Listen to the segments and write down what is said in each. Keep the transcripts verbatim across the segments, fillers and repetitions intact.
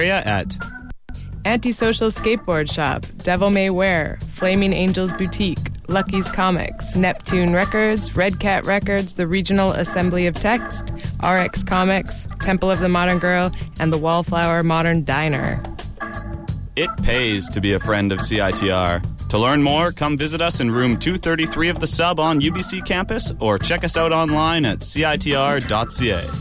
At Antisocial Skateboard Shop, Devil May Wear, Flaming Angels Boutique, Lucky's Comics, Neptune Records, Red Cat Records, the Regional Assembly of Text, R X Comics, Temple of the Modern Girl, and the Wallflower Modern Diner. It pays to be a friend of C I T R. To learn more, come visit us in room two thirty-three of the Sub on U B C campus or check us out online at C I T R dot C A.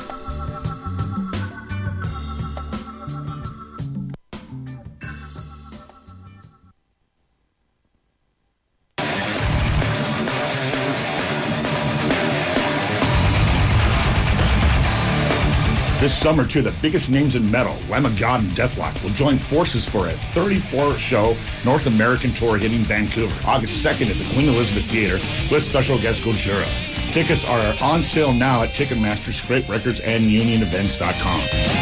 This summer, two of the biggest names in metal, Lamb of God and Deathlock, will join forces for a thirty-four show North American tour hitting Vancouver, August second at the Queen Elizabeth Theatre with special guest Gojira. Tickets are on sale now at Ticketmaster, Scrape Records, and Union Events dot com.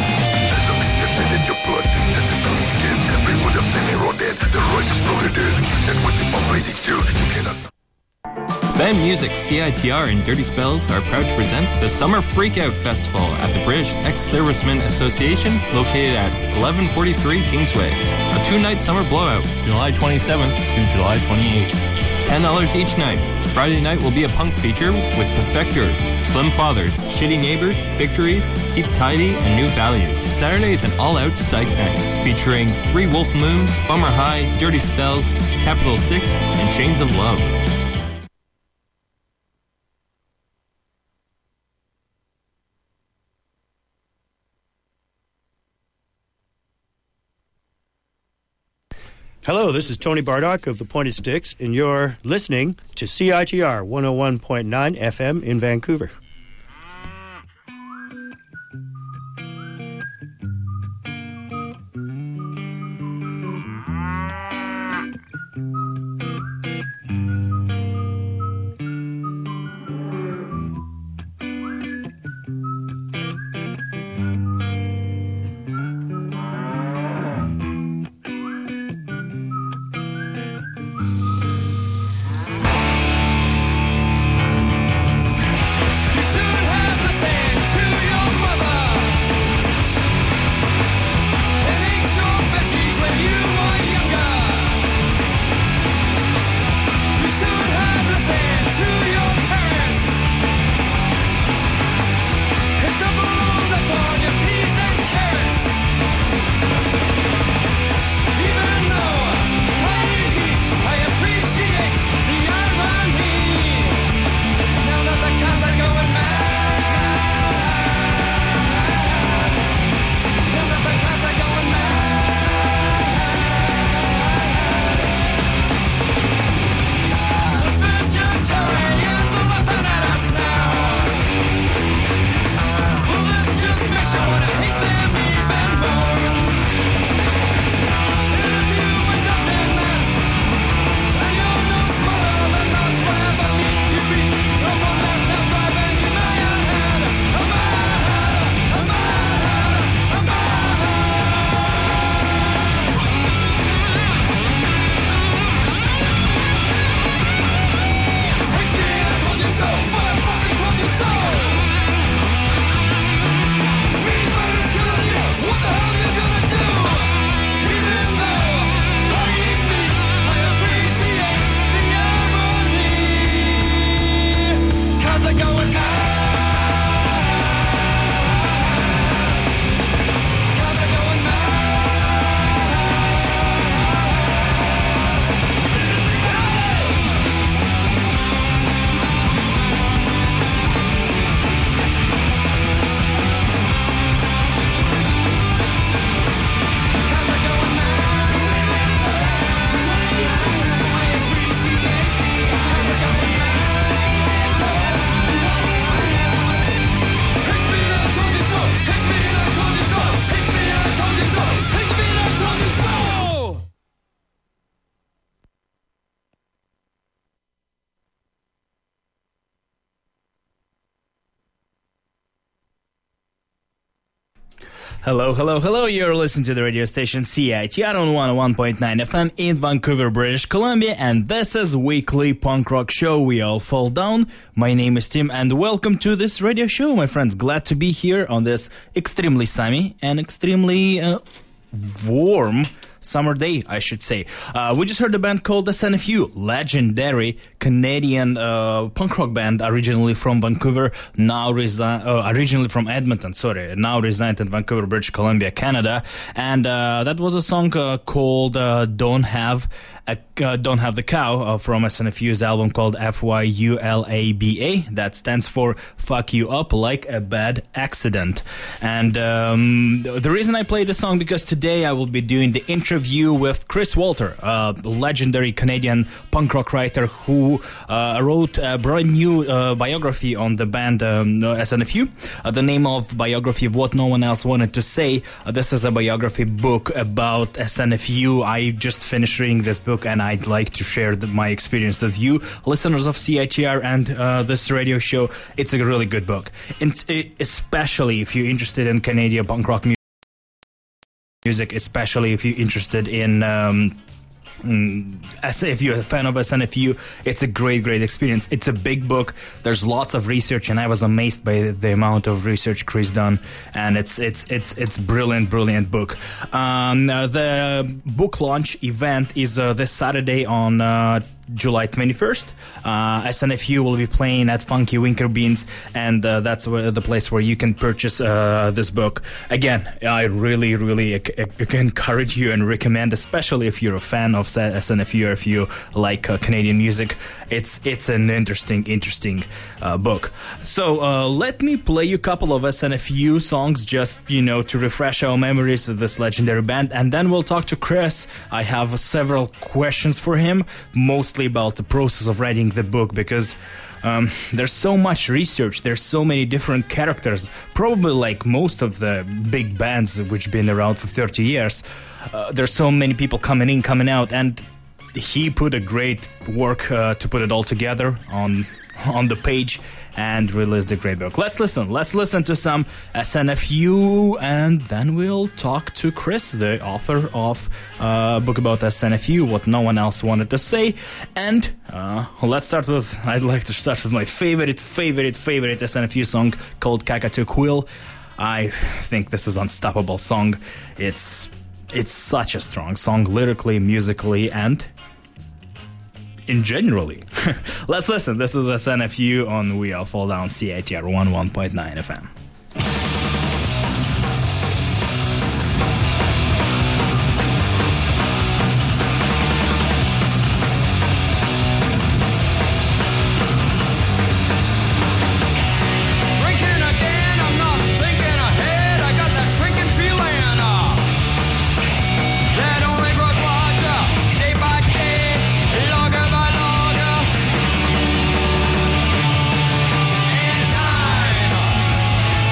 Band Music, C I T R, and Dirty Spells are proud to present the Summer Freakout Festival at the British Ex-Servicemen Association, located at eleven forty-three Kingsway. A two-night summer blowout, July twenty-seventh to July twenty-eighth. ten dollars each night. Friday night will be a punk feature with Defectors, Slim Fathers, Shitty Neighbors, Victories, Keep Tidy, and New Values. Saturday is an all-out psych night, featuring Three Wolf Moon, Bummer High, Dirty Spells, Capital Six, and Chains of Love. Hello, this is Tony Bardock of the Pointed Sticks, and you're listening to C I T R one oh one point nine F M in Vancouver. Hello, hello, hello. You're listening to the radio station C I T R on one oh one point nine F M in Vancouver, British Columbia, and this is weekly punk rock show We All Fall Down. My name is Tim, and welcome to this radio show, my friends. Glad to be here on this extremely sunny and extremely uh, warm summer day, I should say. Uh, we just heard a band called S N F U, legendary Canadian uh, punk rock band, originally from Vancouver, now resi- uh, originally from Edmonton, sorry, now reside in Vancouver, British Columbia, Canada. And uh, that was a song uh, called uh, Don't Have a, uh, Don't Have the Cow uh, from S N F U's album called F Y U L A B A. That stands for Fuck You Up Like a Bad Accident. And um, the reason I played the song because today I will be doing the interview with Chris Walter, a legendary Canadian punk rock writer who uh, wrote a brand new uh, biography on the band um, S N F U. Uh, the name of biography of What No One Else Wanted to Say. Uh, this is a biography book about S N F U. I just finished reading this book, and I'd like to share the, my experience with you, listeners of C I T R and uh, this radio show. It's a really good book, and it, especially if you're interested in Canadian punk rock music. Music, especially if you're interested in, um, mm, as if you're a fan of S N F U, it's a great, great experience. It's a big book. There's lots of research, and I was amazed by the, the amount of research Chris done. And it's it's it's it's brilliant, brilliant book. Um, uh, the book launch event is uh, this Saturday on Uh, July twenty-first. Uh, S N F U will be playing at Funky Winker Beans, and uh, that's where, the place where you can purchase uh, this book. Again, I really, really e- e- encourage you and recommend, especially if you're a fan of S N F U or if you like uh, Canadian music. It's it's an interesting, interesting uh, book. So uh, let me play you a couple of S N F U songs, just you know, to refresh our memories of this legendary band, and then we'll talk to Chris. I have several questions for him, most about the process of writing the book, because um, there's so much research, there's so many different characters, probably like most of the big bands which been around for thirty years. Uh, there's so many people coming in, coming out, and he put a great work uh, to put it all together on on the page and released a great book. Let's listen. Let's listen to some S N F U, and then we'll talk to Chris, the author of uh, a book about S N F U, What No One Else Wanted to Say. And uh, let's start with, I'd like to start with my favorite, favorite, favorite S N F U song called Kakatu Quill. I think this is an unstoppable song. It's it's such a strong song, lyrically, musically, and in generally. Let's listen. This is S N F U on We All Fall Down, C I T R one oh one point nine F M. And I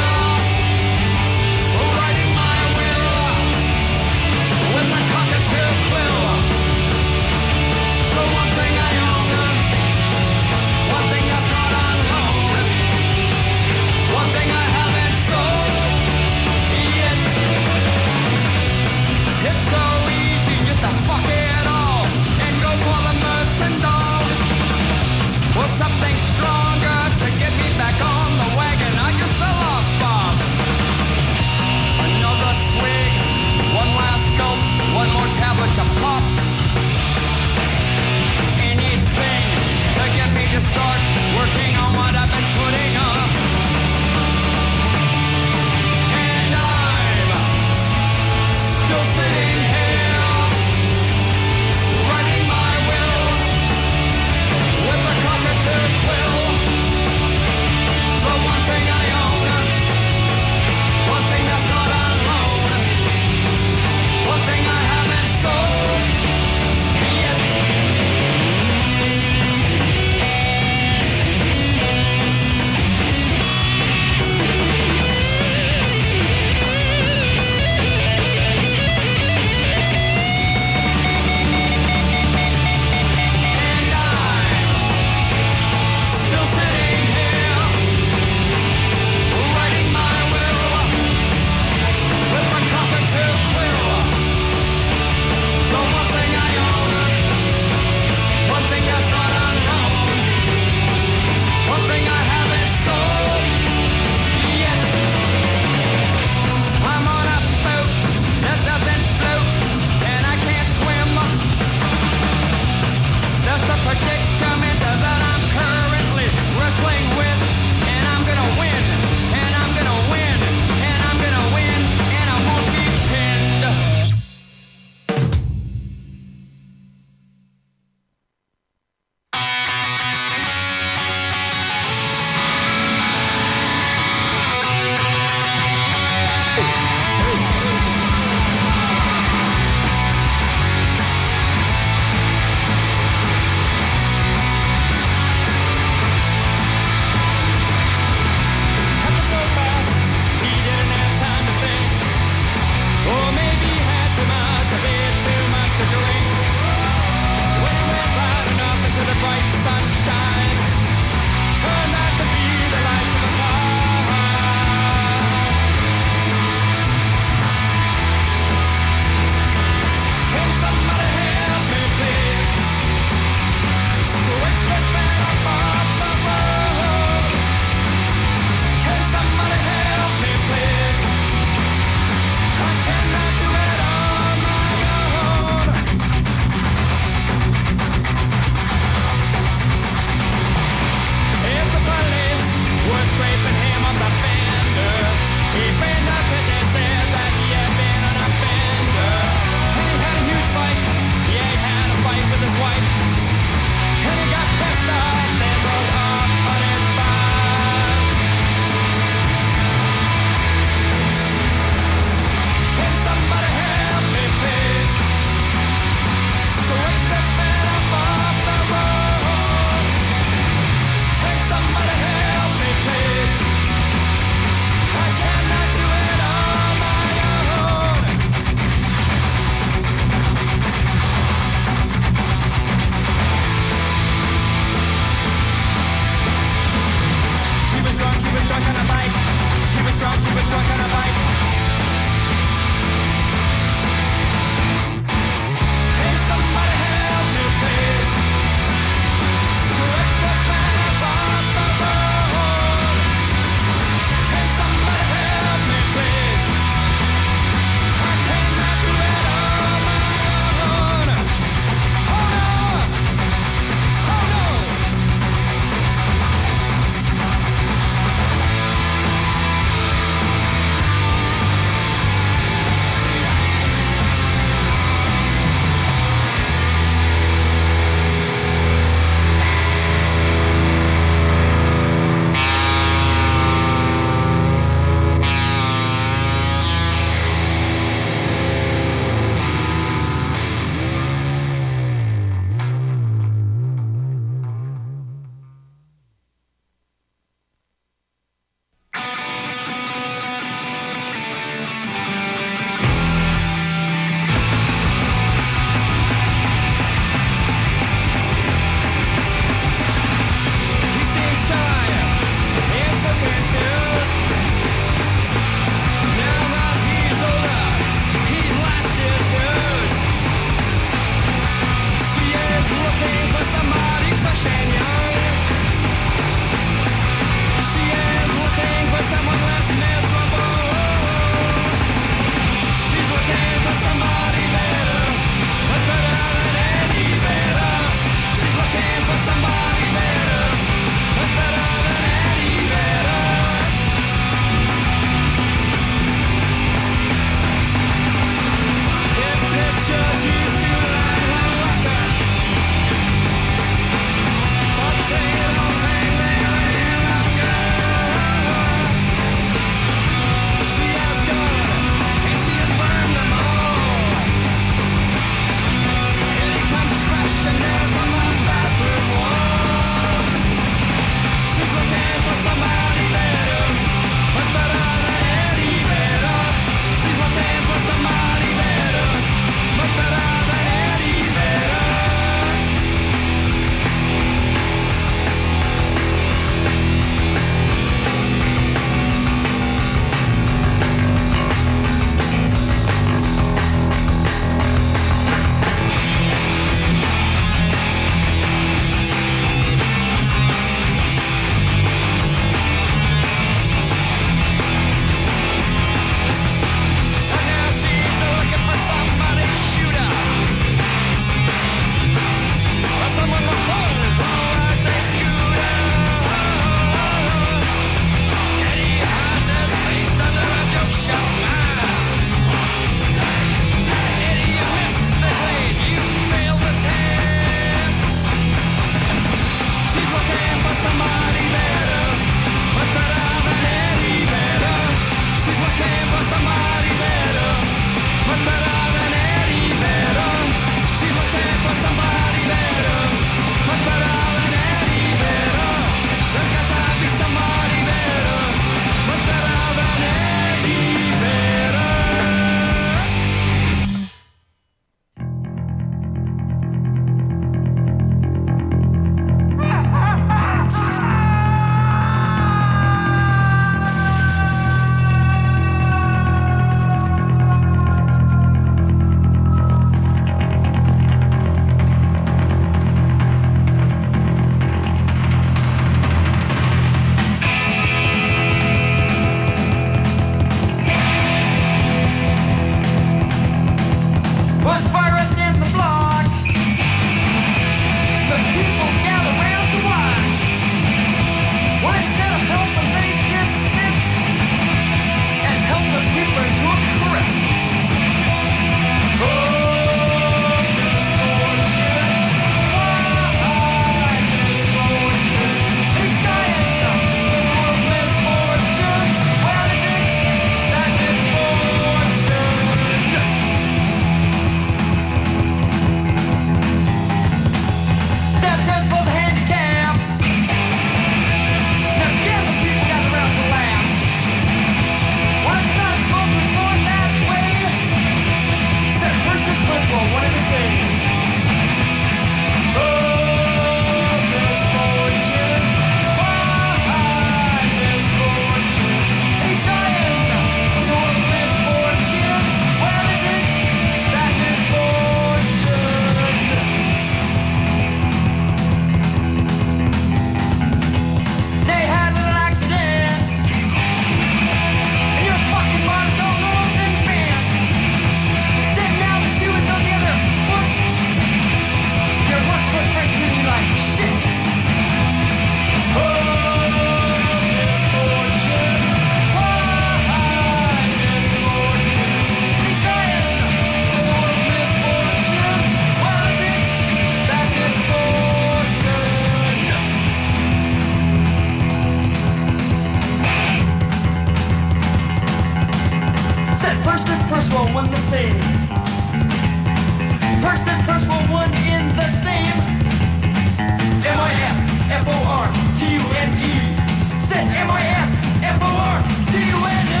this purse will one the same. Purse this purse will one in the same. M I S F O R T U N E. Sit M I S F O R T U N E.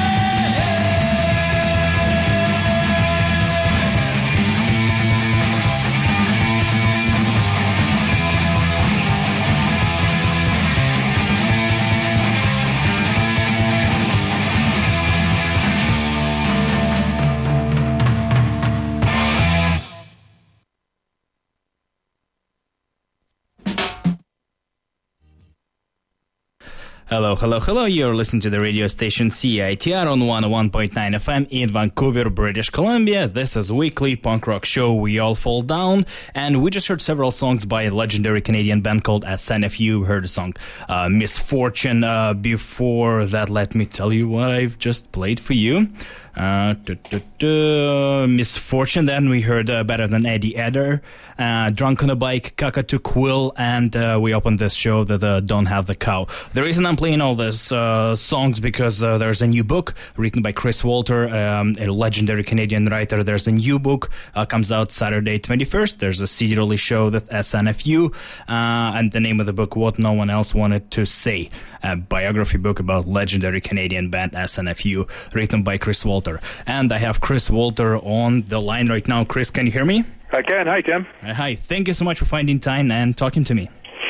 Hello, hello, hello. You're listening to the radio station C I T R on one oh one point nine F M in Vancouver, British Columbia. This is weekly punk rock show We All Fall Down. And we just heard several songs by a legendary Canadian band called S N F U. Heard the song uh, Misfortune. Uh, before that, let me tell you what I've just played for you. Uh, duh, duh, duh, Misfortune. Then we heard uh, Better Than Eddie Edder, uh, Drunk on a Bike, Cockatoo Quill, and uh, we opened this show that uh, Don't Have the Cow. The reason I'm playing all these uh, songs because uh, there's a new book written by Chris Walter, um, a legendary Canadian writer. There's a new book uh, comes out Saturday twenty-first. There's a C D release show with S N F U, uh, and the name of the book, What No One Else Wanted to Say, a biography book about legendary Canadian band S N F U, written by Chris Walter. And I have Chris Walter on the line right now. Chris, can you hear me? I can. Hi, Tim. Uh, hi. Thank you so much for finding time and talking to me.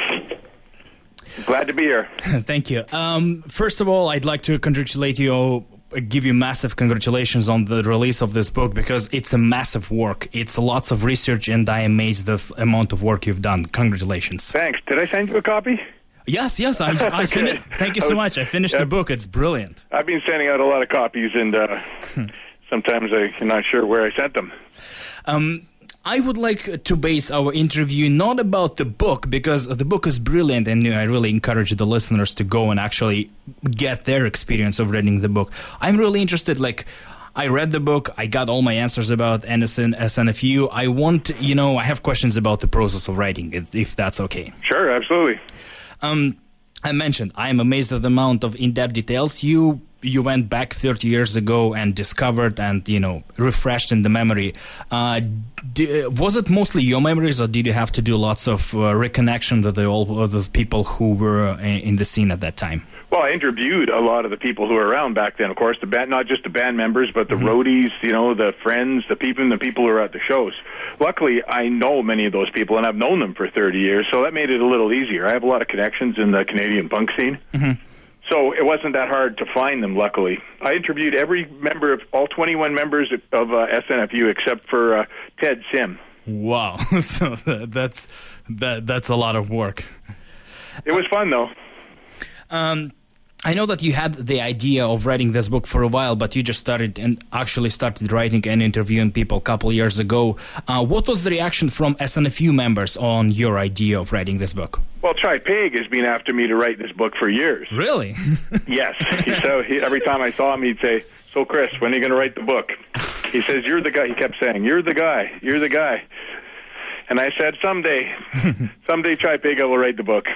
Glad to be here. Thank you. Um, first of all, I'd like to congratulate you, give you massive congratulations on the release of this book because it's a massive work. It's lots of research, and I am amazed the amount of work you've done. Congratulations. Thanks. Did I send you a copy? Yes, yes. I, I finished. Thank you so much. I finished the book. It's brilliant. I've been sending out a lot of copies, and uh, sometimes I'm not sure where I sent them. Um, I would like to base our interview not about the book, because the book is brilliant, and I really encourage the listeners to go and actually get their experience of reading the book. I'm really interested, like, I read the book, I got all my answers about S N F U. I want, you know, I have questions about the process of writing, if, if that's okay. Sure, absolutely. Um, I mentioned, I am amazed at the amount of in-depth details. You you went back thirty years ago and discovered and, you know, refreshed in the memory. Uh, d- was it mostly your memories, or did you have to do lots of uh, reconnection with the, all of the people who were uh, in the scene at that time? Well, I interviewed a lot of the people who were around back then, of course, the band, not just the band members, but the mm-hmm. roadies, you know, the friends, the people, and the people who were at the shows. Luckily, I know many of those people, and I've known them for thirty years, so that made it a little easier. I have a lot of connections in the Canadian punk scene, mm-hmm. so it wasn't that hard to find them, luckily. I interviewed every member of, all twenty-one members of uh, S N F U except for uh, Ted Sim. Wow, so that's, that, that's a lot of work. It was fun, though. Um... I know that you had the idea of writing this book for a while, but you just started and actually started writing and interviewing people a couple of years ago. Uh, what was the reaction from S N F U members on your idea of writing this book? Well, Tri Pig has been after me to write this book for years. Really? Yes. He, so he, every time I saw him, he'd say, "So, Chris, when are you going to write the book?" He says, "You're the guy." He kept saying, "You're the guy. You're the guy." And I said, "Someday, someday, Tri Pig, I will write the book."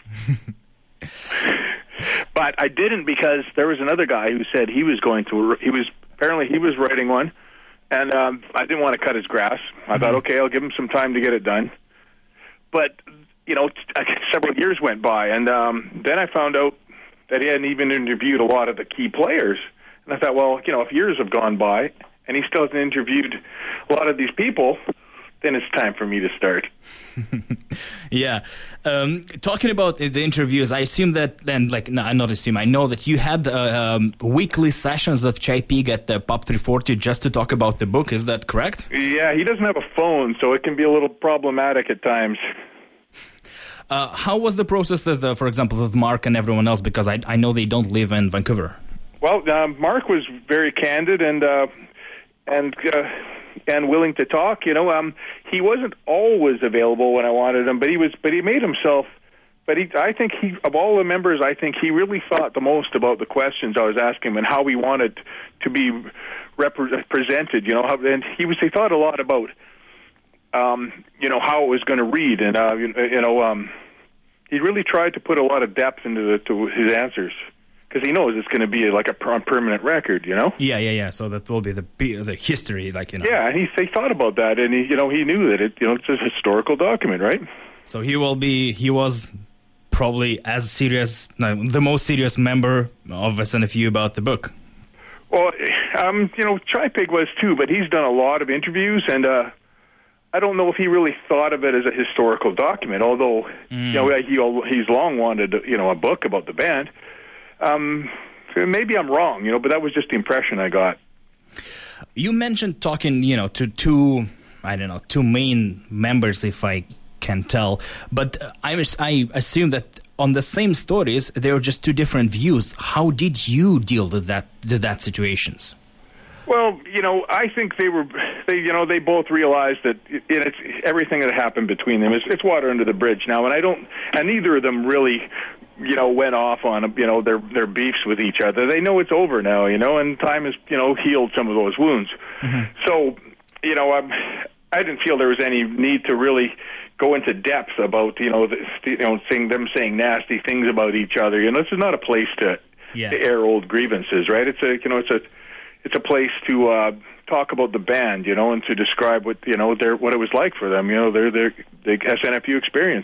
But I didn't, because there was another guy who said he was going to, he was, apparently he was writing one, and um, I didn't want to cut his grass. I mm-hmm. thought, okay, I'll give him some time to get it done. But, you know, t- several years went by, and um, then I found out that he hadn't even interviewed a lot of the key players. And I thought, well, you know, if years have gone by, and he still hasn't interviewed a lot of these people, then it's time for me to start. Yeah. Um, talking about the interviews, I assume that, and like, no, I not assume, I know that you had uh, um, weekly sessions with Tri Pig at the Pub three forty just to talk about the book. Is that correct? Yeah, he doesn't have a phone, so it can be a little problematic at times. Uh, how was the process, with, uh, for example, with Mark and everyone else? Because I, I know they don't live in Vancouver. Well, uh, Mark was very candid and uh, and uh, and willing to talk. You know, um, he wasn't always available when I wanted him, but he was. But he made himself. But he, I think he, of all the members, I think he really thought the most about the questions I was asking him and how we wanted to be represented. You know, how, and he was. He thought a lot about, um, you know, how it was going to read, and uh, you, you know, um, he really tried to put a lot of depth into the, to his answers. because he knows it's going to be like a per- permanent record, you know. Yeah, yeah, yeah. So that will be the the history, like you know. Yeah, and he he thought about that, and he you know he knew that it you know it's a historical document, right? So he will be. He was probably as serious, no, the most serious member of S N F U about the book. Well, um, you know, Tri-Pig was too, but he's done a lot of interviews, and uh, I don't know if he really thought of it as a historical document. Although mm. you know he he's long wanted you know a book about the band. Um, maybe I'm wrong, you know, but that was just the impression I got. You mentioned talking, you know, to two, I don't know, two main members, if I can tell. But I, I assume that on the same stories, there are just two different views. How did you deal with that, with that situations? Well, you know, I think they were, they, you know, they both realized that it, it's everything that happened between them is it's water under the bridge now, and I don't, and neither of them really, you know, went off on, you know, their their beefs with each other. They know it's over now, you know, and time has, you know, healed some of those wounds. Mm-hmm. So, you know, I'm, I didn't feel there was any need to really go into depth about, you know, the, you know, saying them saying nasty things about each other. You know, this is not a place to, yeah. to air old grievances, right? It's a, you know, it's a it's a place to uh, talk about the band, you know, and to describe what, you know, their what it was like for them, you know, their their the S N F U experience.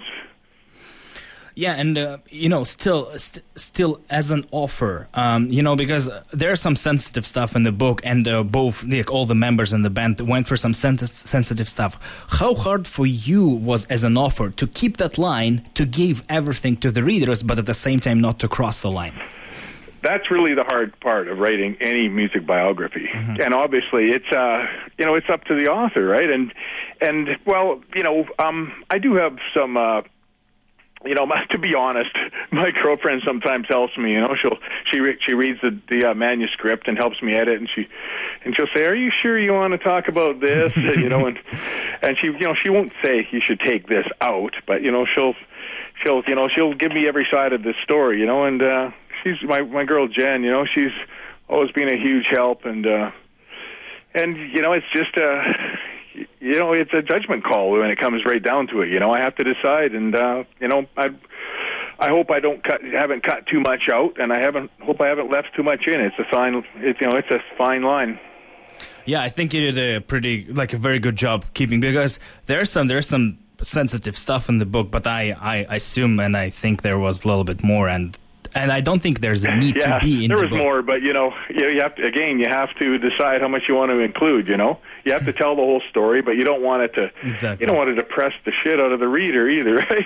Yeah, and uh, you know, still, st- still as an offer, um, you know, because there's some sensitive stuff in the book, and uh, both, like, all the members in the band went for some sen- sensitive stuff. How hard for you was as an offer to keep that line, to give everything to the readers, but at the same time not to cross the line? That's really the hard part of writing any music biography, mm-hmm. and obviously it's uh, you know, it's up to the author, right? And and well, you know, um, I do have some. Uh, You know, to be honest, my girlfriend sometimes helps me. You know, she'll she re- she reads the the uh, manuscript and helps me edit, and she and she'll say, "Are you sure you want to talk about this?" you know, and and she you know she won't say you should take this out, but you know she'll she'll you know she'll give me every side of the story. You know, and uh, she's my my girl Jen. You know, she's always been a huge help, and uh, and you know it's just uh, you know, it's a judgment call when it comes right down to it. You know, I have to decide, and uh, you know, I I hope I don't cut, haven't cut too much out, and I haven't hope I haven't left too much in. It's a fine, it's you know, it's a fine line. Yeah, I think you did a pretty, like a very good job keeping, because there's some there's some sensitive stuff in the book, but I I assume and I think there was a little bit more, and. And I don't think there's a need yeah, to be in there the was book. more, but, you know, you, you have to, again, you have to decide how much you want to include, you know? You have to tell the whole story, but you don't want it to, exactly. you don't want to depress the shit out of the reader either, right?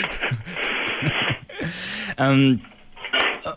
um, uh,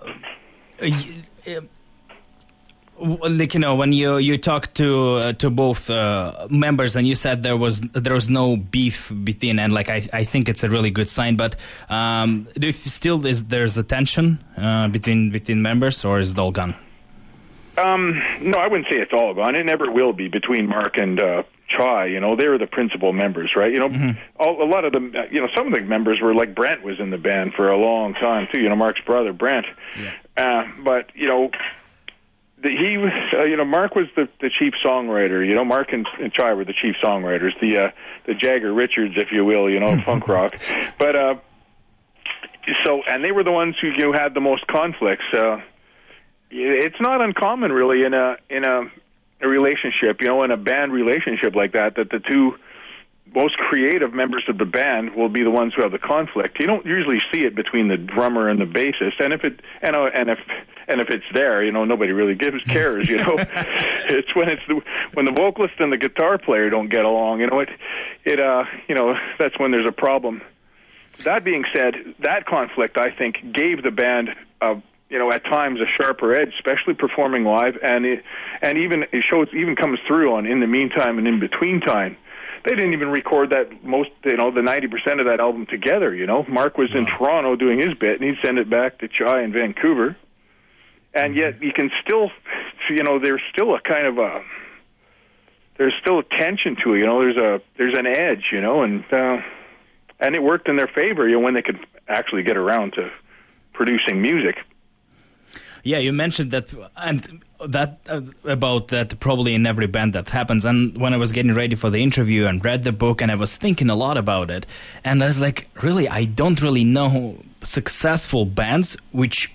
uh, like, you know, when you you talked to uh, to both uh, members, and you said there was there was no beef between, and like I I think it's a really good sign. But um, do you still is there's a tension uh, between between members, or is it all gone? Um, no, I wouldn't say it's all gone. It never will be between Mark and uh, Chai. You know, they were the principal members, right? You know, mm-hmm. all, a lot of them. You know, some of the members were like Brent was in the band for a long time too. You know, Mark's brother Brent. Yeah. Uh, but you know. The, he was, uh, you know, Mark was the, the chief songwriter. You know, Mark and, and Chai were the chief songwriters, the uh, the Jagger Richards, if you will, you know, funk rock. But uh, so, and they were the ones who you know, had the most conflicts. Uh, it's not uncommon, really, in a in a, a relationship, you know, in a band relationship like that, that the two most creative members of the band will be the ones who have the conflict. You don't usually see it between the drummer and the bassist, and if it and uh, and if and if it's there, you know, nobody really gives cares. You know, it's when it's the, when the vocalist and the guitar player don't get along. You know, it it uh you know that's when there's a problem. That being said, that conflict I think gave the band uh, you know at times a sharper edge, especially performing live, and it, and even it shows even comes through on In the Meantime and In Between Time. They didn't even record that most, you know, the ninety percent of that album together, you know. Mark was in wow. Toronto doing his bit, and he'd send it back to Chai in Vancouver. And yet you can still, you know, there's still a kind of a, there's still a tension to it, you know. There's a, there's an edge, you know, and uh, and it worked in their favor, you know, when they could actually get around to producing music. Yeah, you mentioned that, and that uh, about that probably in every band that happens. And when I was getting ready for the interview and read the book, and I was thinking a lot about it, and I was like, really, I don't really know successful bands which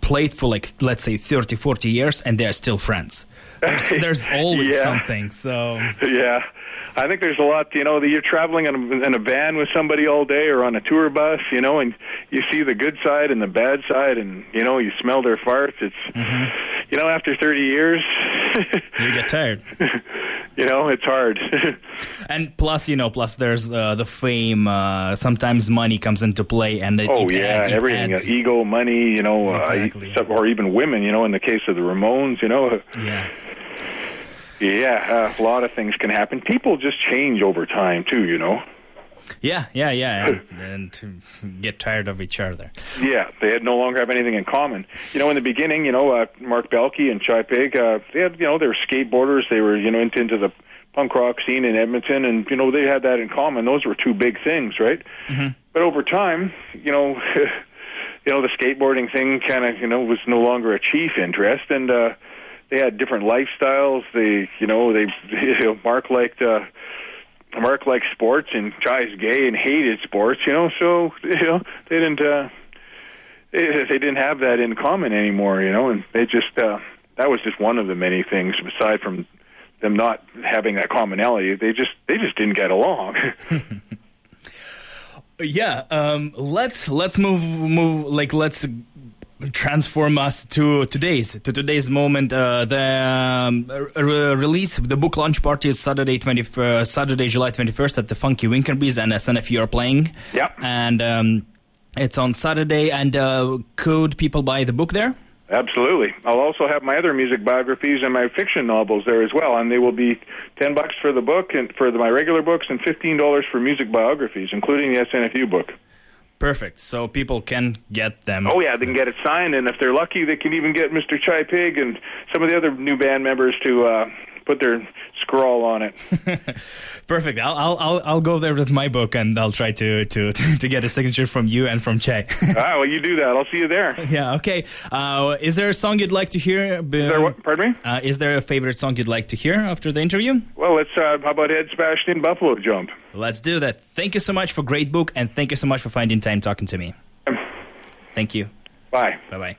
played for like, let's say thirty, forty years and they're still friends. There's, there's always Yeah. something. So Yeah. I think there's a lot, you know, that you're traveling in a, in a van with somebody all day or on a tour bus, you know, and you see the good side and the bad side and, you know, you smell their farts. It's, mm-hmm. you know, after thirty years, you get tired. You know, it's hard. And plus, you know, plus there's uh, the fame. Uh, sometimes money comes into play. and it, Oh, it yeah, add, it everything. adds- Ego, money, you know, Exactly, uh, yeah. or even women, you know, in the case of the Ramones, you know. Yeah. Yeah, uh, a lot of things can happen. People just change over time, too, you know. Yeah, yeah, yeah. And, and to get tired of each other. Yeah, they had no longer have anything in common. You know, in the beginning, you know, uh, Mark Belkey and Chai Pig, uh, they had, you know, they were skateboarders. They were, you know, into, into the punk rock scene in Edmonton, and, you know, they had that in common. Those were two big things, right? Mm-hmm. But over time, you know, you know, the skateboarding thing kind of, you know, was no longer a chief interest, and uh, they had different lifestyles. They, you know, they, you know, Mark liked, uh, Mark liked sports, and Chai's gay and hated sports, you know, so, you know, they didn't, uh, they, they didn't have that in common anymore, you know, and they just, uh, that was just one of the many things, aside from them not having that commonality. They just, they just didn't get along. Yeah, um, let's let's move move like let's transform us to today's to today's moment. Uh, the um, re- release, the book launch party is Saturday twenty first, Saturday July twenty first at the Funky Winkerbees, and S N F U are playing. Yeah, and um, it's on Saturday. And uh, could people buy the book there? Absolutely. I'll also have my other music biographies and my fiction novels there as well, and they will be ten bucks for the book and for the, my regular books, and fifteen dollars for music biographies, including the S N F U book. Perfect. So people can get them. Oh yeah, they can get it signed, and if they're lucky, they can even get Mister Chai Pig and some of the other new band members to uh, put their scrawl on it. Perfect. I'll I'll I'll I'll go there with my book, and I'll try to to to get a signature from you and from Chai. Ah, well, you do that. I'll see you there. Yeah. Okay. Uh, is there a song you'd like to hear? Is there what, pardon me? Uh, is there a favorite song you'd like to hear after the interview? Well, let's. Uh, how about Head Smashed In Buffalo Jump? Let's do that. Thank you so much for great book, and thank you so much for finding time talking to me. Thank you. Bye. Bye bye.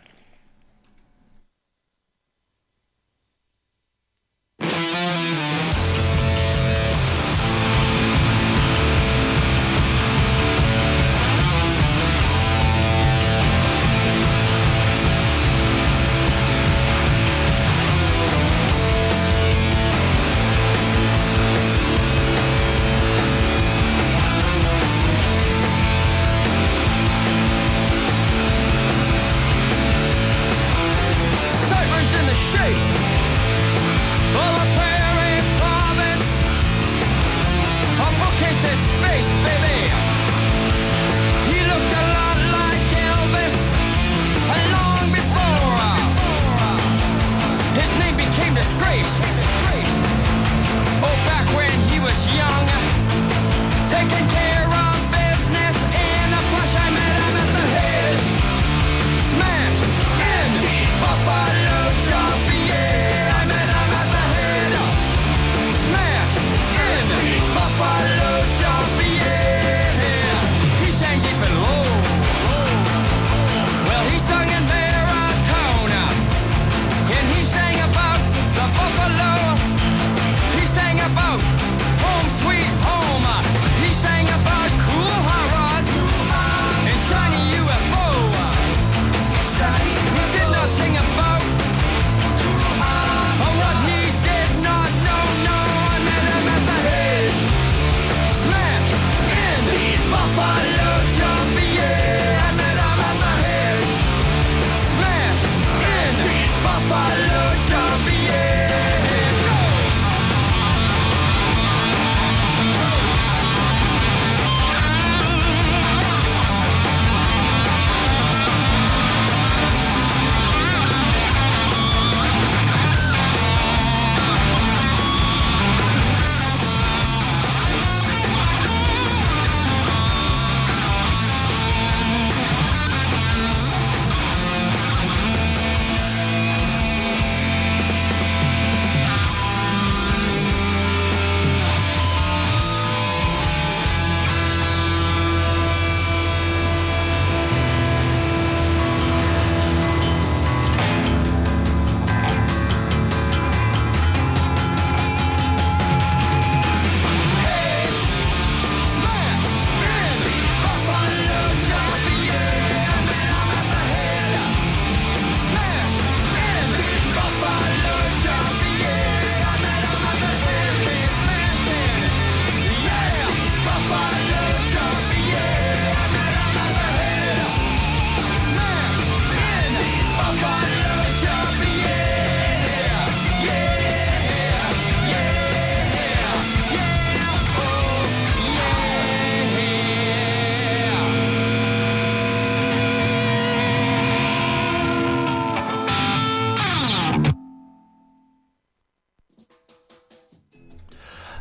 Head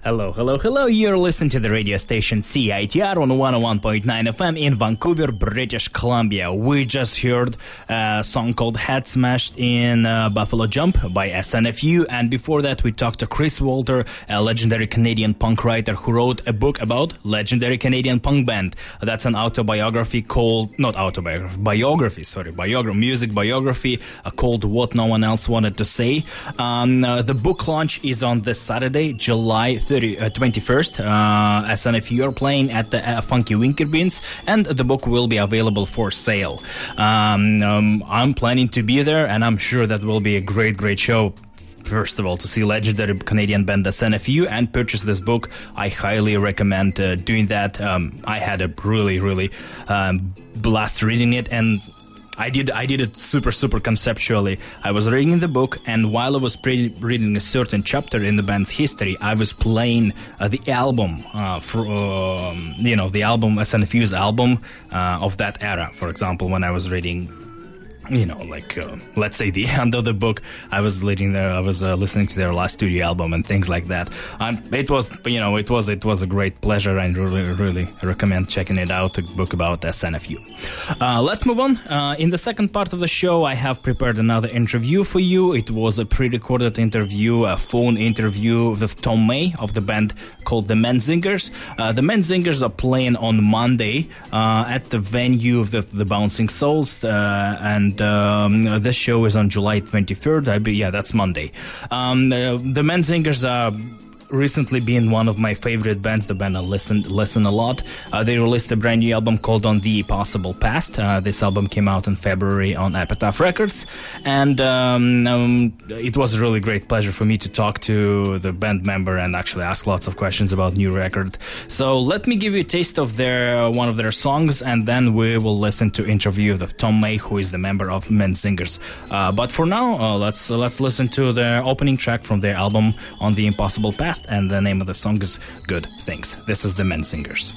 Hello, hello, hello. You're listening to the radio station C I T R on one oh one point nine F M in Vancouver, British Columbia. We just heard a song called Head Smashed in uh, Buffalo Jump by S N F U. And before that, we talked to Chris Walter, a legendary Canadian punk writer who wrote a book about legendary Canadian punk band. That's an autobiography called, not autobiography, biography, sorry, biography, music biography uh, called What No One Else Wanted to Say. Um, uh, the book launch is on this Saturday, July twenty-first. Uh, S N F U are playing at the uh, Funky Winker Beans, and the book will be available for sale. Um, um, I'm planning to be there, and I'm sure that will be a great, great show. First of all, to see legendary Canadian band S N F U and purchase this book, I highly recommend uh, doing that. Um, I had a really, really um, blast reading it, and I did I did it super, super conceptually. I was reading the book, and while I was pre- reading a certain chapter in the band's history, I was playing uh, the album, uh, for, um, you know, the album, S N F U's album uh, of that era. For example, when I was reading, you know, like, uh, let's say the end of the book, I was leading there, I was uh, listening to their last studio album and things like that. Um, it was, you know, it was, it was a great pleasure, and really, really recommend checking it out, a book about S N F U. Uh, let's move on. Uh, in the second part of the show, I have prepared another interview for you. It was a pre-recorded interview, a phone interview with Tom May of the band called the Menzingers. Uh, the Menzingers are playing on Monday uh, at the venue of the, the Bouncing Souls, uh, and Um, this show is on July twenty-third. I be, yeah, that's Monday. Um, uh, the Menzingers are recently been one of my favorite bands. The band I listen, listen a lot. Uh, they released a brand new album called On the Possible Past. Uh, this album came out in February on Epitaph Records, and um, um, it was a really great pleasure for me to talk to the band member and actually ask lots of questions about new record. So let me give you a taste of their uh, one of their songs, and then we will listen to interview with Tom May, who is the member of Menzingers. Uh, but for now, uh, let's uh, let's listen to the opening track from their album On the Impossible Past. And the name of the song is Good Things. This is the Menzingers.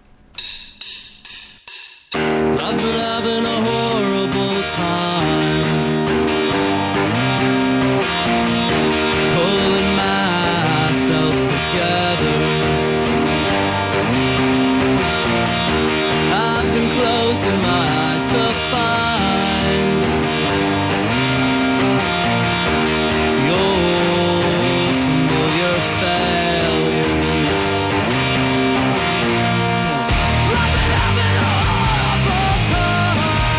I've been having a horrible time, pulling myself together. I've been closing my eyes to find your familiar failures. I've been having a horrible time.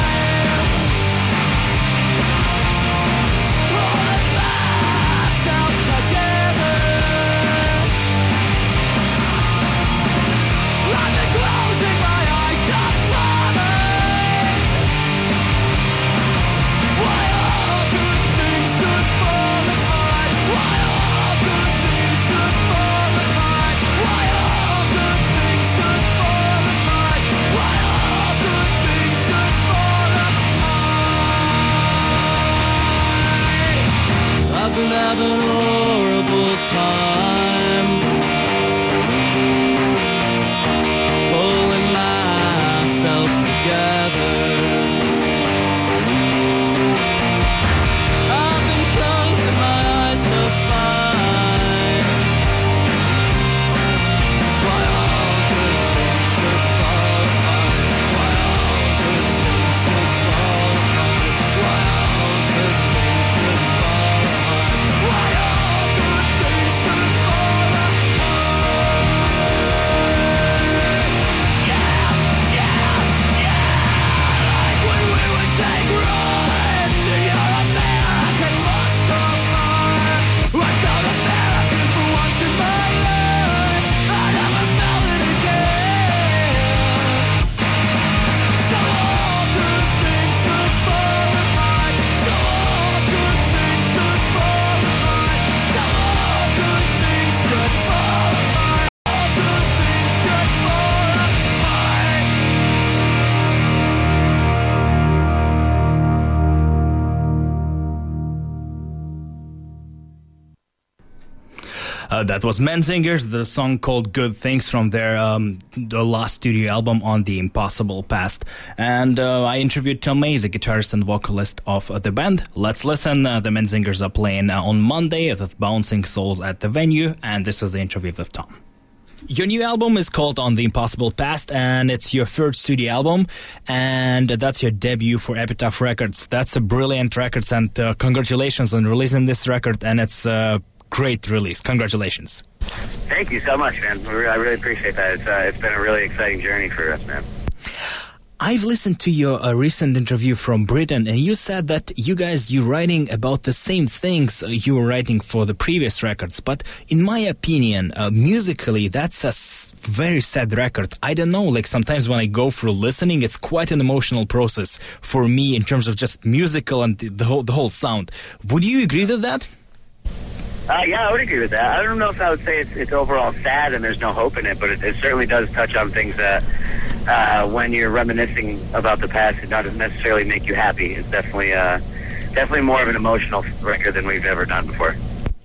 Uh, that was Menzingers, the song called Good Things from their um, the last studio album On the Impossible Past. And uh, I interviewed Tom May, the guitarist and vocalist of uh, the band. Let's listen. Uh, the Menzingers are playing uh, on Monday with Bouncing Souls at the venue, and this is the interview with Tom. Your new album is called On the Impossible Past, and it's your third studio album, and that's your debut for Epitaph Records. That's a brilliant record, and uh, congratulations on releasing this record, and it's a great release. Congratulations. Thank you so much, man. I really appreciate that. It's, uh, it's been a really exciting journey for us, man. I've listened to your uh, recent interview from Britain, and you said that you guys, you're writing about the same things you were writing for the previous records. But in my opinion, uh, musically, that's a s- very sad record. I don't know, like sometimes when I go through listening, it's quite an emotional process for me in terms of just musical and the, the whole the whole sound. Would you agree with that? Uh, yeah, I would agree with that. I don't know if I would say it's, it's overall sad and there's no hope in it, but it, it certainly does touch on things that uh, when you're reminiscing about the past, it doesn't necessarily make you happy. It's definitely uh, definitely more of an emotional record than we've ever done before.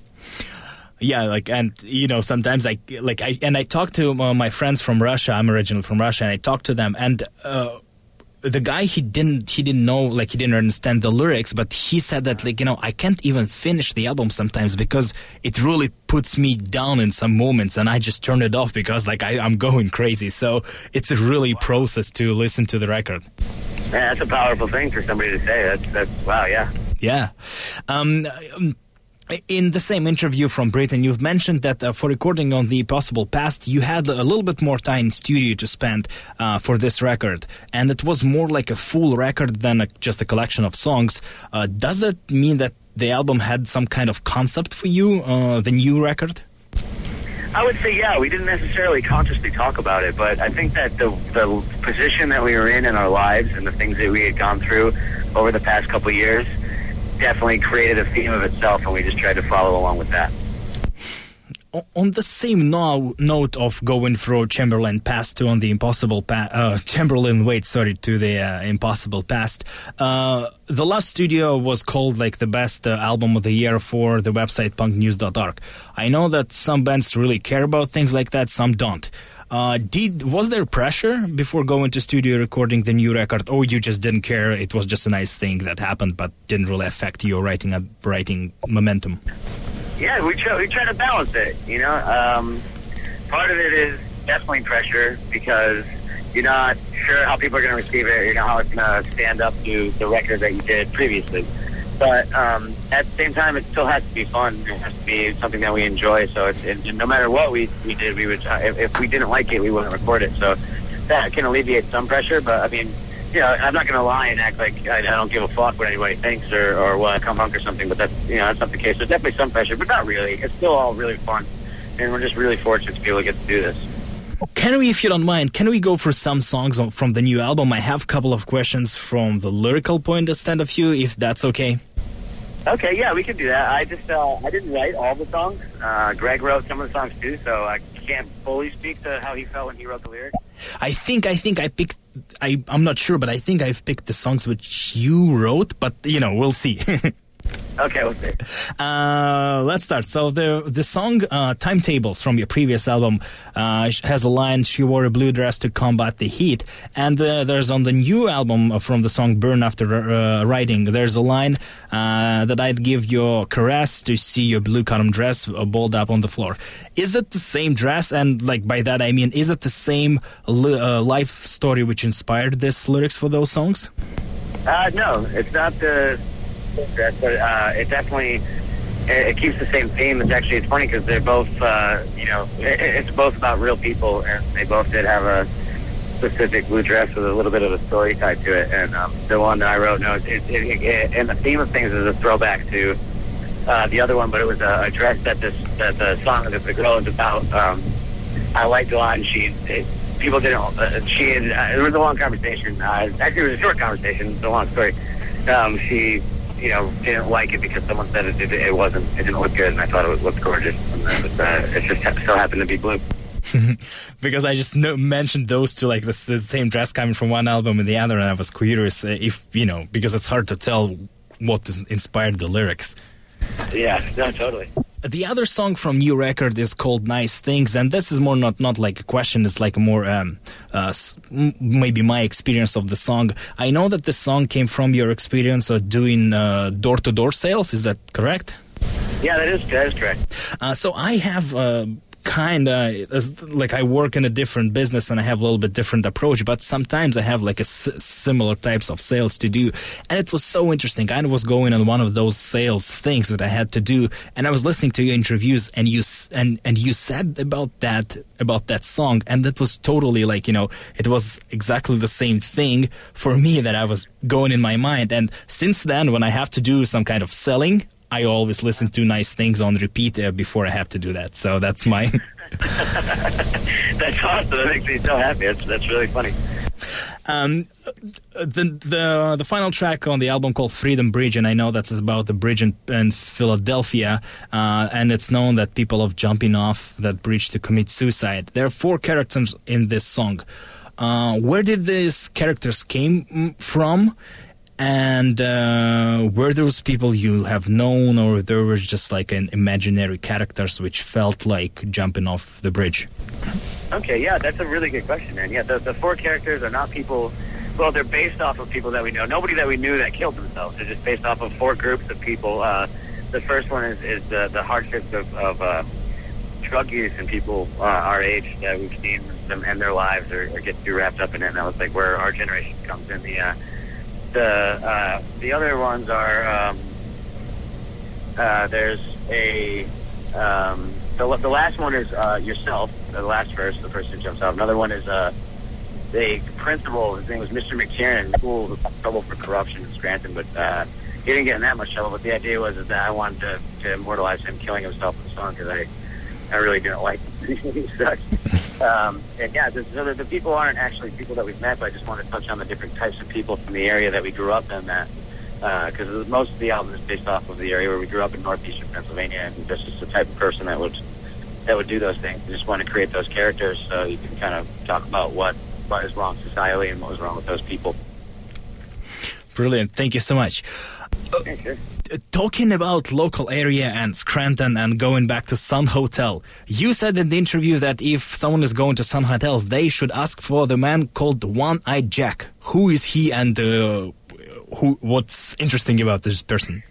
Yeah, like, and, you know, sometimes I, like, I, and I talk to uh, my friends from Russia. I'm originally from Russia, and I talk to them, and, uh, the guy, he didn't he didn't know, like he didn't understand the lyrics, but he said that, like, you know, I can't even finish the album sometimes because it really puts me down in some moments, and I just turn it off because, like, I, I'm going crazy. So it's a really process to listen to the record. Yeah, that's a powerful thing for somebody to say. That's, that's wow, yeah. Yeah. Um... In the same interview from Britain, you've mentioned that uh, for recording On the Impossible Past, you had a little bit more time in studio to spend uh, for this record, and it was more like a full record than a, just a collection of songs. Uh, does that mean that the album had some kind of concept for you, uh, the new record? I would say, yeah, we didn't necessarily consciously talk about it, but I think that the, the position that we were in in our lives and the things that we had gone through over the past couple of years definitely created a theme of itself, and we just tried to follow along with that. On the same no- note of going through Chamberlain Past to On the Impossible Past, uh, Chamberlain Wait, sorry, to the uh, Impossible Past, uh, the last studio was called like the best uh, album of the year for the website punk news dot org. I know that some bands really care about things like that, some don't. Uh, did was there pressure before going to studio recording the new record, or you just didn't care? It was just a nice thing that happened, but didn't really affect your writing uh, writing momentum. Yeah, we try we try to balance it. You know, um, part of it is definitely pressure because you're not sure how people are going to receive it. You know how it's going to stand up to the record that you did previously. But um, at the same time, it still has to be fun. It has to be something that we enjoy. So it's, it, no matter what we, we did, we would uh, if, if we didn't like it, we wouldn't record it. So that can alleviate some pressure. But I mean, you know, I'm not going to lie and act like I, I don't give a fuck what anybody thinks or or what I come punk or something. But that's you know that's not the case. There's definitely some pressure, but not really. It's still all really fun, and we're just really fortunate to be able to get to do this. Can we, if you don't mind, can we go for some songs on, from the new album? I have a couple of questions from the lyrical point of stand of view, if that's okay. Okay, yeah, we can do that. I just, uh, I didn't write all the songs. Uh, Greg wrote some of the songs too, so I can't fully speak to how he felt when he wrote the lyrics. I think, I think I picked, I, I'm not sure, but I think I've picked the songs which you wrote, but, you know, we'll see. Okay, we'll see. Uh, let's start. So the the song uh, Timetables from your previous album uh, has a line, she wore a blue dress to combat the heat. And uh, there's on the new album from the song Burn After uh, Writing, there's a line uh, that I'd give your caress to see your blue cotton dress uh, balled up on the floor. Is it the same dress? And like by that I mean, is it the same li- uh, life story which inspired this lyrics for those songs? Uh, no, it's not the dress, but uh, it definitely it, it keeps the same theme. It's actually it's funny because they're both uh, you know it, it's both about real people, and they both did have a specific blue dress with a little bit of a story tied to it. And um, the one that I wrote, no, it, it, it, it, and the theme of things is a throwback to uh, the other one, but it was a, a dress that this that the song that the girl is about. Um, I liked a lot, and she. It, people didn't. Uh, she had. Uh, it was a long conversation. Uh, actually, it was a short conversation. It's a long story. Um, she. You know, didn't like it because someone said it, it, it wasn't, it didn't look good, and I thought it looked gorgeous. And it, uh, it just so happened to be blue. Because I just know, mentioned those two, like the, the same dress coming from one album and the other, and I was curious if, you know, because it's hard to tell what inspired the lyrics. Yeah, no, totally. the other song from new record is called Nice Things, and this is more not, not like a question, it's like more um, uh, s- m- maybe my experience of the song. I know that the song came from your experience of doing uh, door-to-door sales, is that correct? Yeah, that is, that is correct. Uh, so I have... Uh, kind of like I work in a different business and I have a little bit different approach, but sometimes I have like a s- similar types of sales to do, and it was so interesting. I was going on one of those sales things that I had to do, and I was listening to your interviews, and you s- and and you said about that about that song, and that was totally like, you know, it was exactly the same thing for me that I was going in my mind. And since then, when I have to do some kind of selling, I always listen to Nice Things on repeat uh, before I have to do that. So that's my... That's awesome. That makes me so happy. That's, that's really funny. Um, the the the final track on the album called Freedom Bridge, and I know that's about the bridge in, in Philadelphia, uh, and it's known that people are jumping off that bridge to commit suicide. There are four characters in this song. Uh, where did these characters came from? And uh, were those people you have known, or there were just like an imaginary characters which felt like jumping off the bridge? Okay, yeah, that's a really good question, man. Yeah, the, the four characters are not people, well, they're based off of people that we know. Nobody that we knew that killed themselves. They're just based off of four groups of people. Uh, the first one is, is the, the hardships of, of uh, drug use and people uh, our age that we've seen them end their lives or, or get too wrapped up in it. And that was like where our generation comes in. The uh, The uh, the other ones are um, uh, there's a um, the the last one is uh, yourself. The last verse, the person who jumps out. Another one is uh, the principal. His name was Mister McTiernan. School was in trouble for corruption in Scranton, but uh, he didn't get in that much trouble. But the idea was that I wanted to, to immortalize him killing himself in the song because I I really didn't like him. He sucked. Um, and yeah, the, the, the people aren't actually people that we've met, but I just want to touch on the different types of people from the area that we grew up in. That because uh, most of the album is based off of the area where we grew up in northeastern Pennsylvania, and this is the type of person that would that would do those things. We just want to create those characters so you can kind of talk about what what is wrong societally and what was wrong with those people. Brilliant, thank you so much. Uh, yeah, sure. Talking about local area and Scranton and going back to Sun Hotel, you said in the interview that if someone is going to Sun Hotel, they should ask for the man called One-Eyed Jack. Who is he, and uh, who? What's interesting about this person?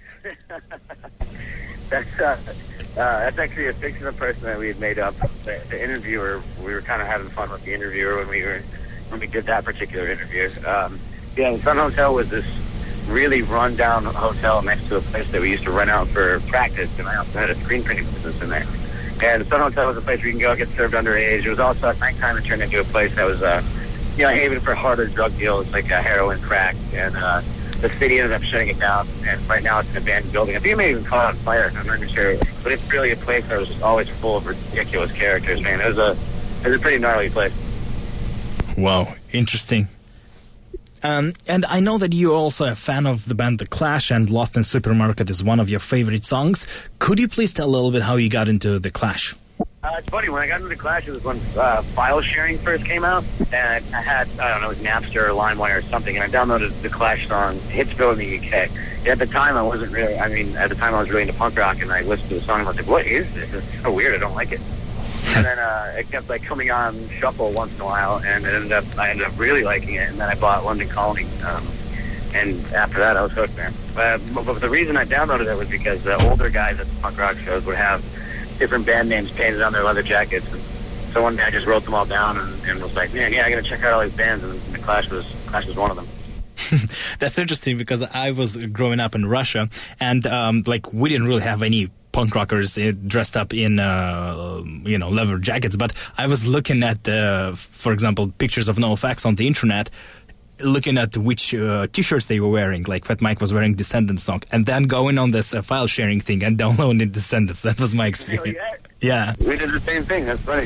that's uh, uh, that's actually a fictional person that we had made up. The, the interviewer, we were kind of having fun with the interviewer when we were when we did that particular interview. Um, yeah, Sun Hotel was this really run-down hotel next to a place that we used to rent out for practice, and I also had a screen printing business in there. And the Sun Hotel was a place where you can go get served underage. It was also at nighttime it turned into a place that was, uh, you know, a haven for harder drug deals like uh, heroin, crack, and uh, the city ended up shutting it down, and right now it's an abandoned building. I think it may even caught on fire, I'm not even sure. But it's really a place that was just always full of ridiculous characters, man. It was a, it was a pretty gnarly place. Wow, interesting. Um, and I know that you're also a fan of the band The Clash, and Lost in Supermarket is one of your favorite songs. Could you please tell a little bit how you got into The Clash? Uh, it's funny, when I got into The Clash, it was when uh, file sharing first came out, and I had, I don't know, Napster or LimeWire or something, and I downloaded The Clash song, Hitsville in the U K. And at the time, I wasn't really, I mean, at the time I was really into punk rock, and I listened to the song, and I was like, what is this? It's so weird, I don't like it. And then uh, it kept like coming on shuffle once in a while, and it ended up I ended up really liking it. And then I bought London Calling, um, and after that I was hooked, man. Uh, but, but the reason I downloaded it was because the older guys at the punk rock shows would have different band names painted on their leather jackets. And so one day I just wrote them all down and, and was like, man, yeah, I got to check out all these bands, and the Clash was Clash was one of them. That's interesting because I was growing up in Russia, and um, like we didn't really have any punk rockers dressed up in, uh, you know, leather jackets. But I was looking at, uh, for example, pictures of NoFX on the internet, looking at which uh, T-shirts they were wearing. Like Fat Mike was wearing Descendants song, and then going on this uh, file sharing thing and downloading Descendants. That was my experience. Yeah. yeah. We did the same thing. That's funny.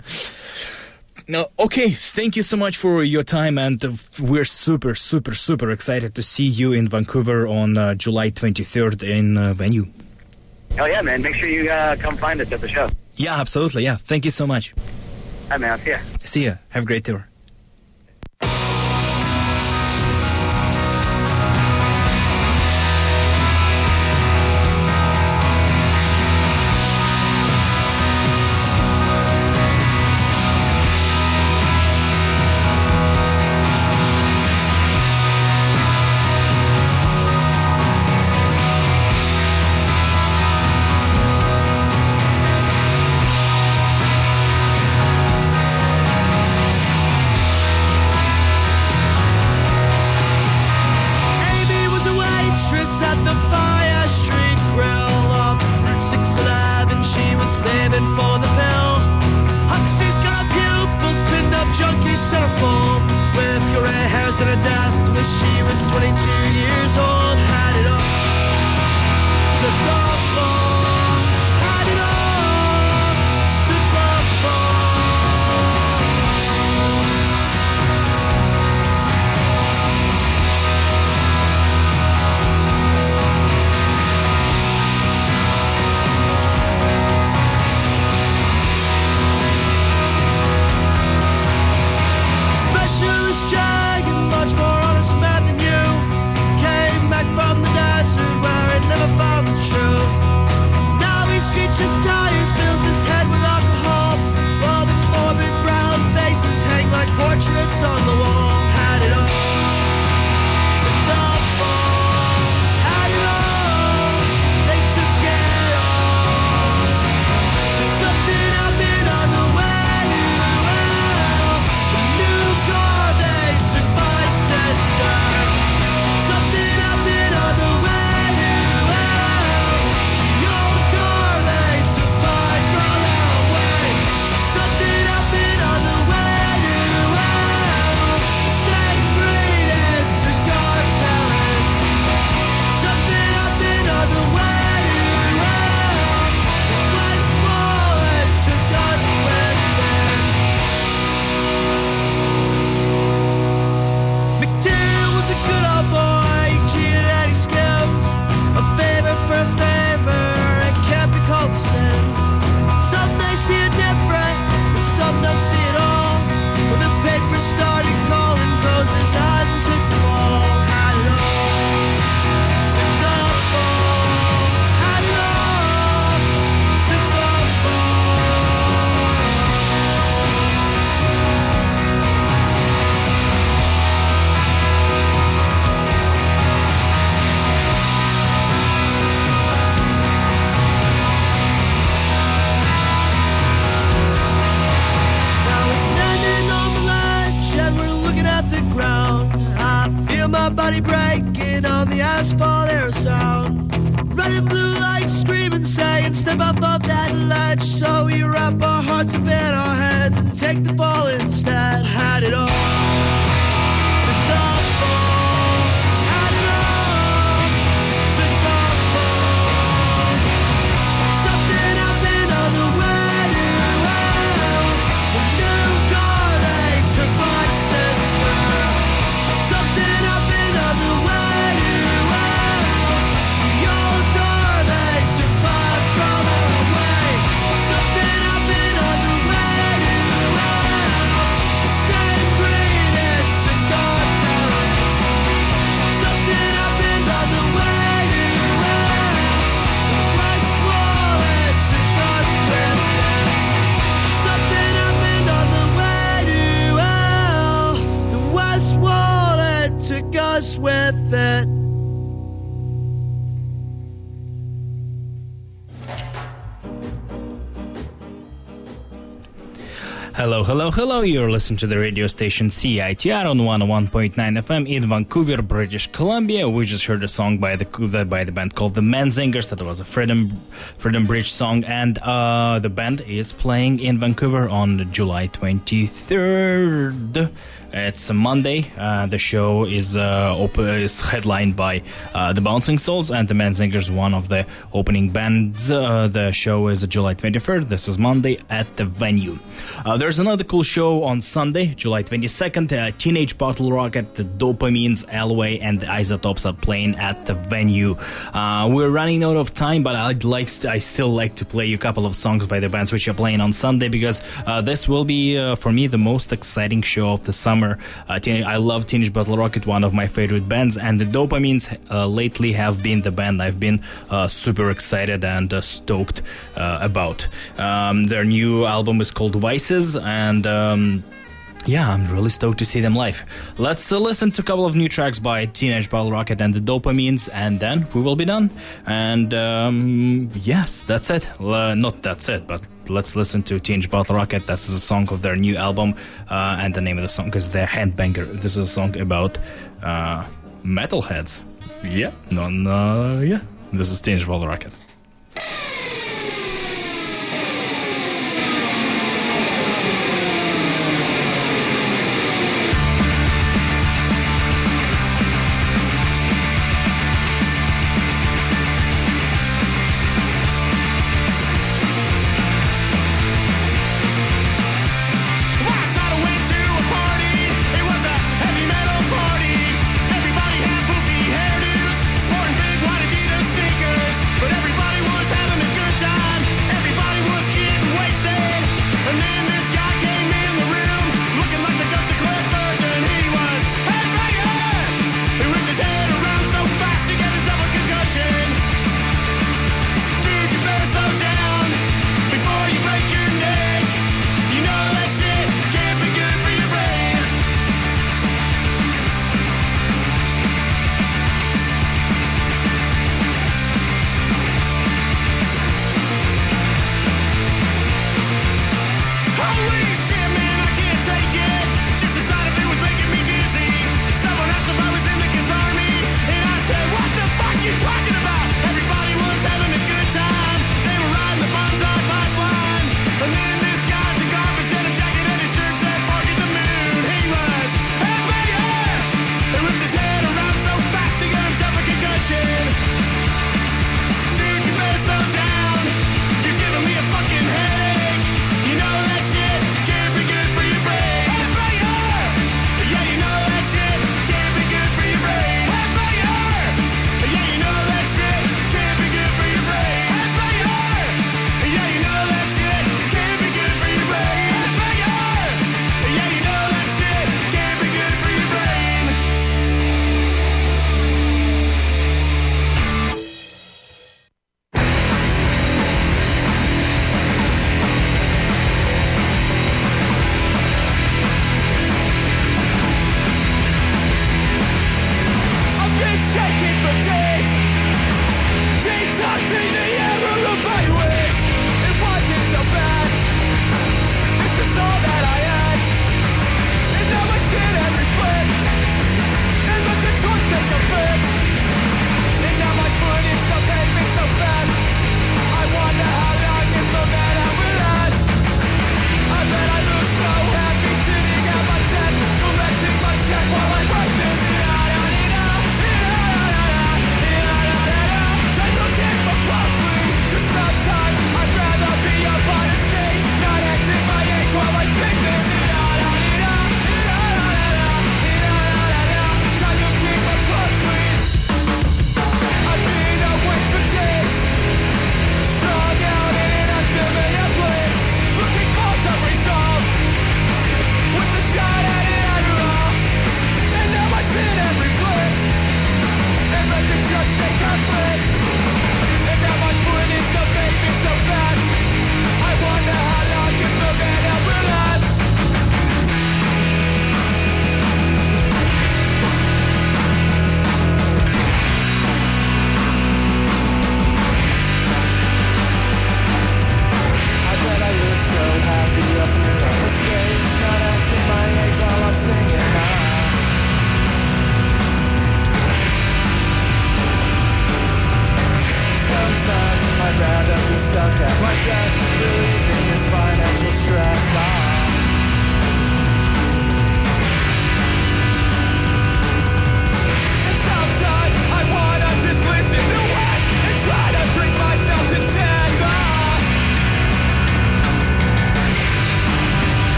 No, okay, thank you so much for your time, and uh, we're super, super, super excited to see you in Vancouver on uh, July twenty-third in uh, venue. Oh, yeah, man. Make sure you uh, come find us at the show. Yeah, absolutely. Yeah. Thank you so much. Hi, man. I'll see ya. See ya. Have a great tour. close to her death when she was twenty-two years old. Had it all, took the fall. Had it all, took the fall. Specialist Jag, much more honest man than you, came back from the desert where it never found the truth. Now he screeches tires, fills his head with alcohol, while the morbid brown faces hang like portraits on the wall. Had it all, took the fall. Had it all, they took it all. Something happened on the way to hell. The new car, they took my sister. Something happened on the way to hell. The old car, they took my brother away. Something happened on the way to hell. Same breed, it took our parents. Something happened on the way to hell. The West Wall, it took us with it. McDill was a good old boy, he cheated and he skimmed. A favor for a favor, it can't be called a sin. Some may see it different, but some don't see it all. When the paper started calling, closed his eyes and took the fall. Had it all, took the fall. Had it all, took the fall. Now we're standing on the ledge and we're looking at the ground. I feel my body breaking on the asphalt, there a sound. Running blue lights, screaming, saying, step off of that ledge. So we wrap our hearts up in our heads and take the fall instead. Had it all, took the fall. Had it all, took the fall. Something happened on the way to hell. The new car, they took my sister. Something happened on the way to hell. The old car, they took my brother away. Something happened on the way to hell. The same breed, it took our parents. Something happened on the way to hell. The West Wall, it took us with it. Something happened on the way to hell. The West Wall, it took us with it. Hello, hello, hello. You're listening to the radio station C I T R on one oh one point nine F M in Vancouver, British Columbia. We just heard a song by the by the band called the Menzingers. That was a Freedom Freedom Bridge song, and uh, the band is playing in Vancouver on July twenty-third. It's a Monday. Uh, the show is uh, op- is headlined by uh, the Bouncing Souls and the Menzingers, one of the opening bands. Uh, the show is July twenty-third. This is Monday at the venue. Uh, there's another cool show on Sunday, July twenty-second. Uh, Teenage Bottle Rocket, the Dopamines, Elway, and the Isotopes are playing at the venue. Uh, we're running out of time, but I'd like st- I still like to play you a couple of songs by the bands which are playing on Sunday, because uh, this will be, uh, for me, the most exciting show of the summer. Uh, teen- I love Teenage Bottle Rocket, one of my favorite bands, and the Dopamines uh, lately have been the band I've been uh, super excited and uh, stoked uh, about. Um, their new album is called Vices, and um, yeah, I'm really stoked to see them live. Let's uh, listen to a couple of new tracks by Teenage Bottle Rocket and the Dopamines, and then we will be done. And um, yes, that's it. Uh, not that's it, but let's listen to Teenage Bottle Rocket. This is a song of their new album, uh, and the name of the song is The Handbanger. This is a song about uh, metalheads. Yeah, no, no, yeah. This is Teenage Bottle Rocket. Thank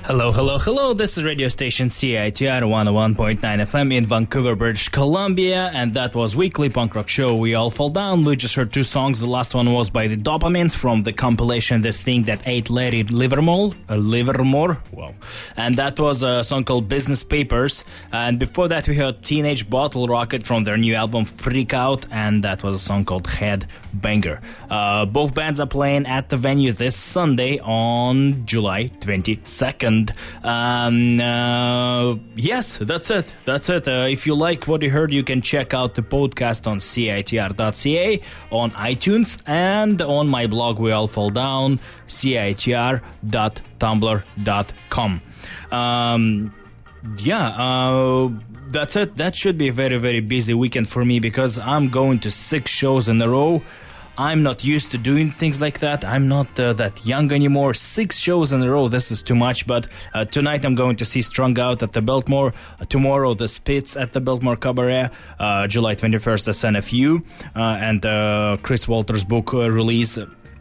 Hello, hello, hello. This is radio station C I T R one oh one point nine F M in Vancouver, British Columbia, and that was weekly punk rock show We All Fall Down. We just heard two songs. The last one was by the Dopamines from the compilation The Thing That Ate Larry Livermore, uh, Livermore, wow. And that was a song called Business Papers. And before that we heard Teenage Bottle Rocket from their new album Freak Out, and that was a song called Head Banger. Uh, both bands are playing at the venue this Sunday on July twenty-second. Um, uh, yes, that's it. That's it. Uh, if you like what you heard, you can check out the podcast on C I T R dot C A, on iTunes, and on my blog We All Fall Down, C I T R dot tumblr dot com. Um, yeah, uh, that's it. That should be a very, very busy weekend for me because I'm going to six shows in a row. I'm not used to doing things like that. I'm not uh, that young anymore. Six shows in a row, this is too much. But uh, tonight I'm going to see Strung Out at the Biltmore. Uh, tomorrow, The Spits at the Biltmore Cabaret. Uh, July twenty-first, S N F U. Uh, and uh, Chris Walters' book uh, release.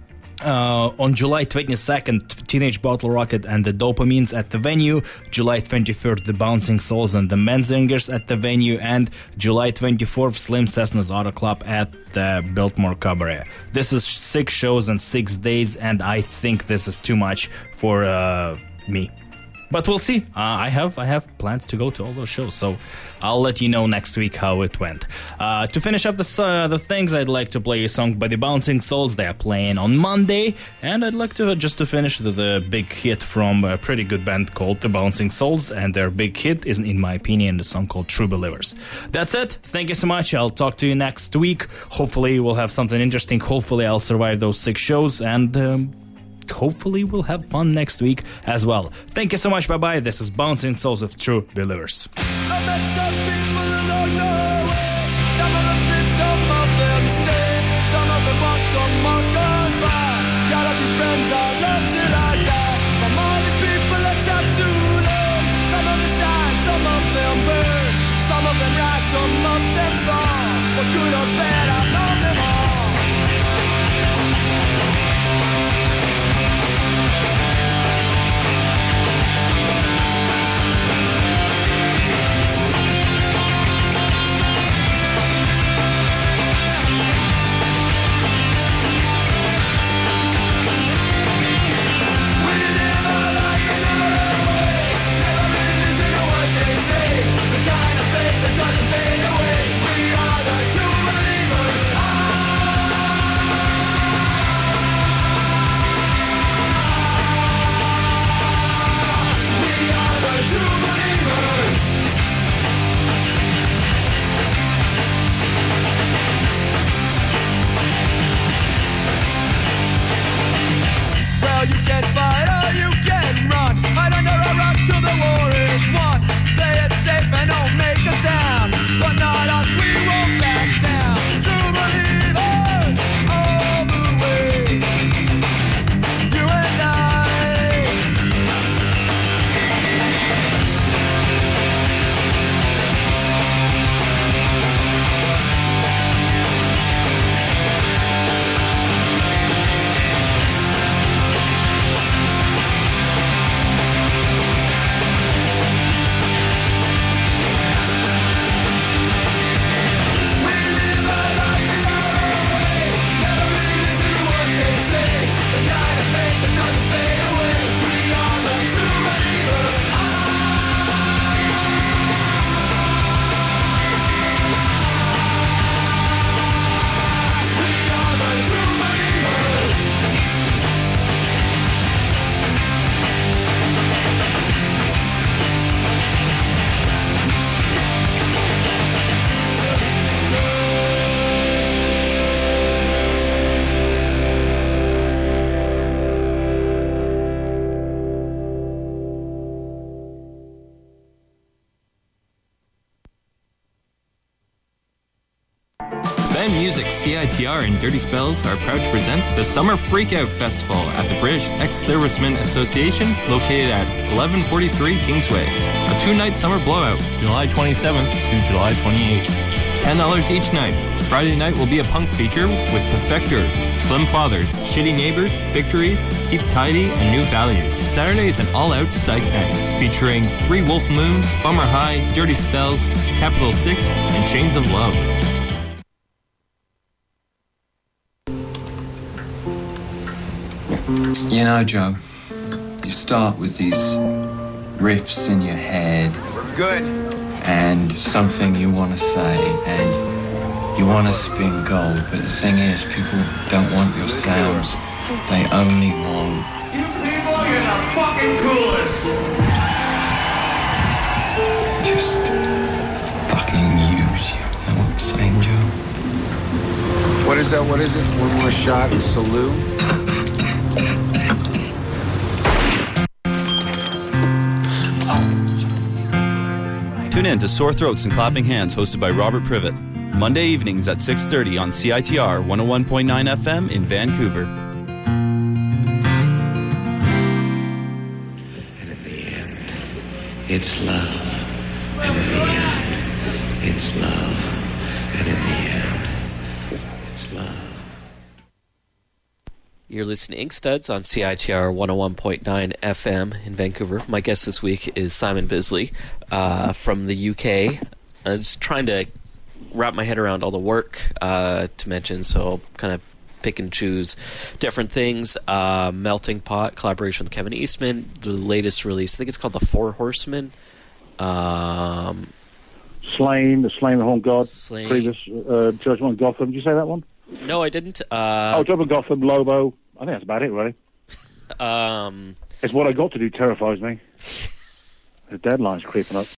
Uh, on July twenty-second, Teenage Bottle Rocket and the Dopamines at the venue. July twenty-third, the Bouncing Souls and the Menzingers at the venue. And July twenty-fourth, Slim Cessna's Auto Club at the Biltmore Cabaret. This is six shows in six days, and I think this is too much for uh, me. But we'll see. Uh, I have I have plans to go to all those shows, so I'll let you know next week how it went. Uh, to finish up the uh, the things, I'd like to play a song by the Bouncing Souls. They are playing on Monday, and I'd like to just to finish the, the big hit from a pretty good band called the Bouncing Souls, and their big hit is, in my opinion, the song called True Believers. That's it. Thank you so much. I'll talk to you next week. Hopefully, we'll have something interesting. Hopefully, I'll survive those six shows, and Um, hopefully we'll have fun next week as well. Thank you so much. Bye bye. This is Bouncing Souls of True Believers. I met some people along the way. Some of them fit, some of them stay. Some of them want some more gone by. Gotta be friends, I love till I die. From all these people I chat to learn. Some of them shine, some of them burn. Some of them rise, some of them fall. For good or bad, I've known them all. You can fight or you can run. I don't know a rock till the war is won. Play it safe and don't make a sound. But not us, we won't back down. True believers all the way. You and I. Music, C I T R, and Dirty Spells are proud to present the Summer Freakout Festival at the British Ex-Servicemen Association, located at eleven forty-three Kingsway. A two-night summer blowout, July twenty-seventh to July twenty-eighth. ten dollars each night. Friday night will be a punk feature with Defectors, Slim Fathers, Shitty Neighbors, Victories, Keep Tidy, and New Values. Saturday is an all-out psych night featuring Three Wolf Moon, Bummer High, Dirty Spells, Capital Six, and Chains of Love. You know, Joe, you start with these riffs in your head. We're good. And something you want to say, and you want to spin gold, but the thing is, people don't want your sounds. They only want... You people, you're the fucking coolest. Just fucking use you. Know what I'm saying, Joe? What is that? What is it? One more shot and salute? Tune in to Sore Throats and Clapping Hands, hosted by Robert Privet. Monday evenings at six thirty on C I T R one oh one point nine F M in Vancouver. And in the end, it's love. And in the end, it's love. And in the end, it's love. You're listening to Ink Studs on C I T R one oh one point nine F M in Vancouver. My guest this week is Simon Bisley uh, from the U K. I'm just trying to wrap my head around all the work uh, to mention, so I'll kind of pick and choose different things. Uh, Melting Pot, collaboration with Kevin Eastman. The latest release, I think it's called The Four Horsemen. Um, Slain, the Slain the Horn God, Slain. previous uh, Judgment Gotham. Did you say that one? no, I didn't. Uh, oh, Judgment Gotham, Lobo. I think that's about it, really. Um, it's what I got to do terrifies me. The deadline's creeping up.